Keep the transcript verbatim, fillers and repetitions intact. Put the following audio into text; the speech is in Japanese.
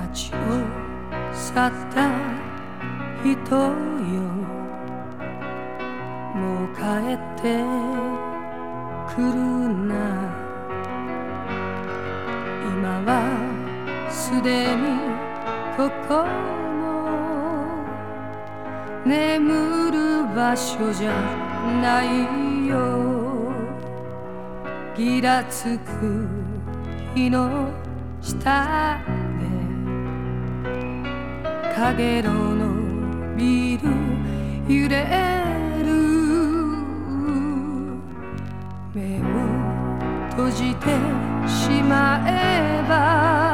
街を去った人よ、もう帰ってくるな。今はすでにここも眠る場所じゃないよ。ギラつく日の下でかげろのビル揺れる。目を閉じてしまえば